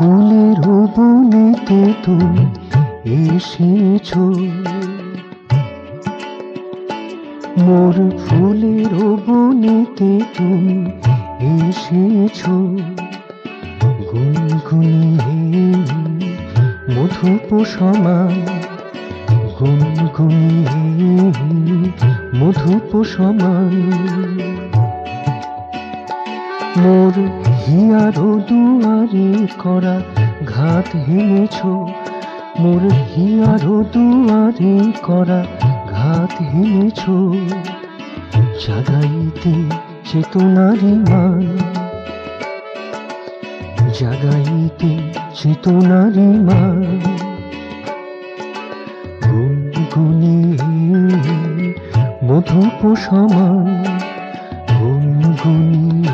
ফুলের বনেতে তুমি এসেছো, মোর ফুলের বনেতে তুমি এসেছো। গুনগুনিয়ে মধুপ সমান, গুনগুনিয়ে মধুপ সমান। মোর হিয়ার দুয়ারে করা ঘাত হেনেছো, মোর হিয়ার দুয়ারে করা ঘাত হেনেছো। জাগাইতে চেতনারি মান, জাগাইতে চেতনারি মান। গুনগুনিয়ে মধুপ সমান, গুনগুনিয়ে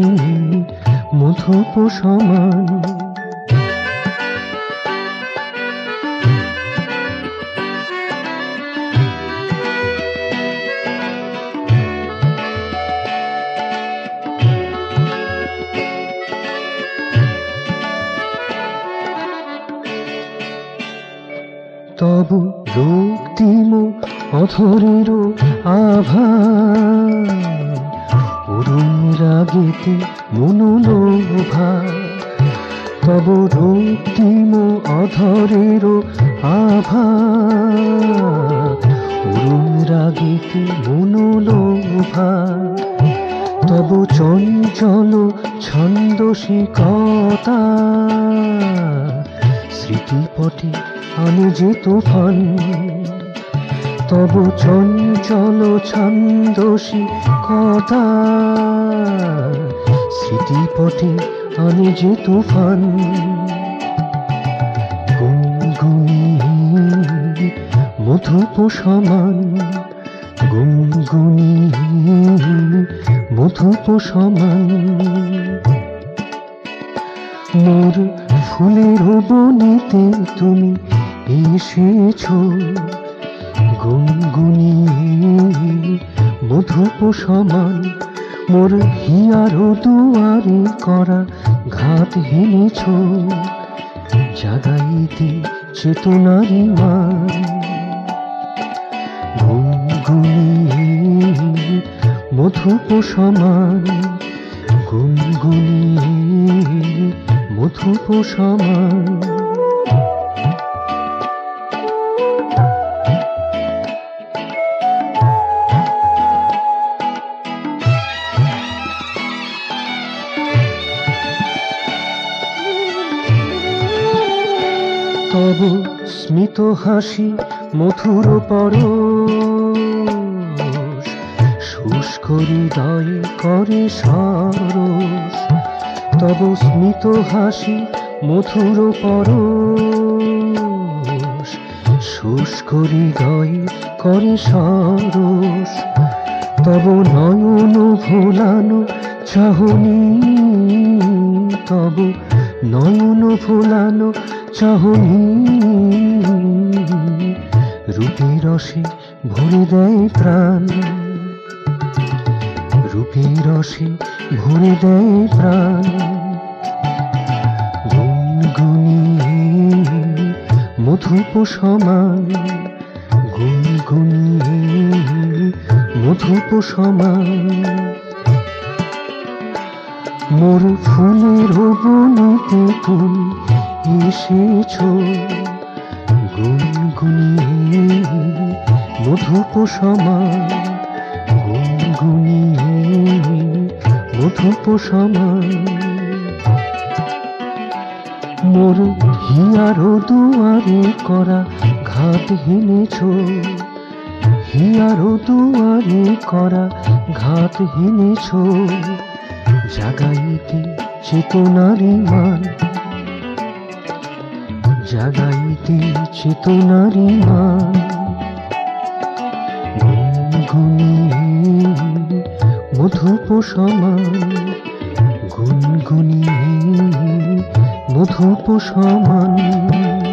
মধুপ সমান। তবু রক্তিম অধরের আভা, অরুণ রাগেতে মনোলোভা। তবু রক্তিম অধরের আভা, অরুণ রাগেতে মনোলোভা। তবু চঞ্চল ছন্দসিকতা, স্মৃতিপটে আনে যে তুফান। তবু চঞ্চল ছন্দসিকতা, স্মৃতিপটে আনে যে তুফান। গুনগুনিয়ে মধুপ সমান, গুনগুনিয়ে মধুপ সমান। মোর ফুলের বনেতে তুমি এসেছো, গুনগুনিয়ে মধুপ সমান। মোর হিয়ার দুয়ারে করা ঘাত হেনেছো, জাগাইতে চেতনারি মান। গুনগুনিয়ে মধুপ সমান, গুনগুনিয়ে মধুপ সমান। তবু স্মিত হাসি মধুর পরশ, শুষ্ক হৃদয়ে করে সরস। তবু স্মিত হাসি মধুর পরশ, শুষ্ক হৃদয়ে করে সরস। তবু নয়ন ভোলানো চাহনি, তবু নয়ন ভোলানো চাহনি। রূপে রসে ভরে দেয় প্রাণ, রূপে রসে ভরে দেয় প্রাণ। গুনগুনিয়ে মধুপ সমান, গুনগুনিয়ে মধুপ সমান। মোর ফুলের বনেতে তুমি এসেছো, গুনগুনিয়ে মধুপ সমান, গুনগুনিয়ে মধুপ সমান। মোর হিয়ার দুয়ারে করা ঘাত হেনেছো, হিয়ার দুয়ারে করা ঘাত হেনেছো। জাগাইতে চেতনারি মান, জাগাইতে চেতনারি মান। গুনগুনিয়ে মধুপ সমান, গুনগুনিয়ে মধুপ সমান।